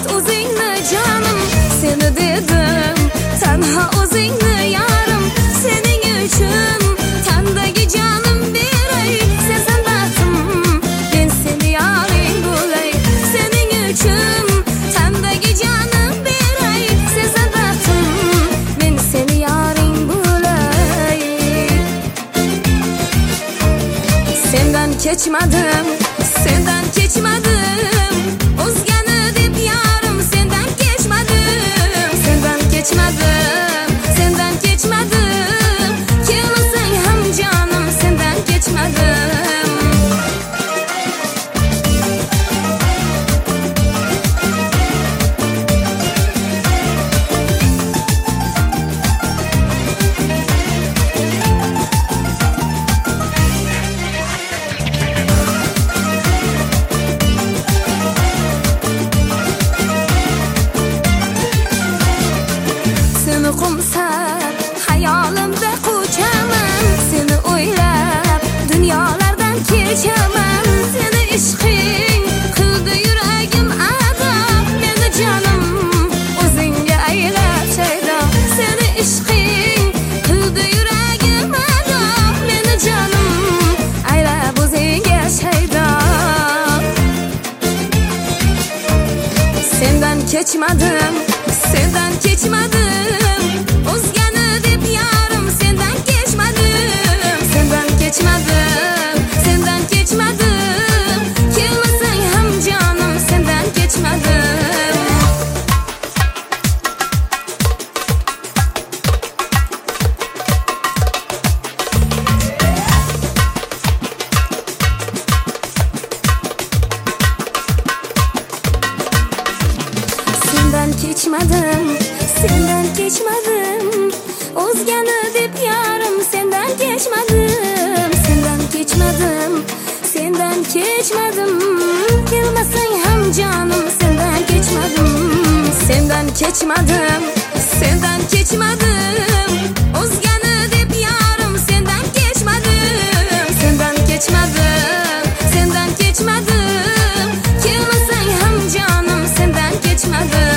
faqat o'zingni jonim, seni dedim tanha o'zingni yarim, sening uchun tandagi jonim beray, sezam baxtim men seni yoring bo'lay, sening uchun tandagi jonim beray, sezam baxtim men seni yoring bo'lay. Sendan kechmadim, sendan kechmadim, o'zgani deb yarim, sendan kechmadim, sendan kechmadim, sendan kechmadim, kelmasang ham jonim, sendan kechmadim. Seni qumsab hayolimda qo'chaman, seni o'ylab dunyolardan kechaman, seni ishqing qildi yuragim adob, meni jonim o'zingga aylab shaydo, seni ishqing qildi yuragim adob, meni jonim aylab o'zingga shaydo. Sendan kechmadim, sendan kechmadim, o'zgani deb yarim, sendan kechmadim, sendan kechmadim, sendan kechmadim, kelmasang ham jonim, sendan kechmadim. Sendan kechmadim, sendan kechmadim, o'zgani deb yarim, sendan kechmadim, sendan kechmadim, sendan kechmadim, kelmasang ham jonim, sendan kechmadim. Sendan kechmadim, sendan kechmadim, o'zgani deb yarim, sendan kechmadim, sendan kechmadim, sendan kechmadim, kelmasang ham jonim, sendan kechmadim.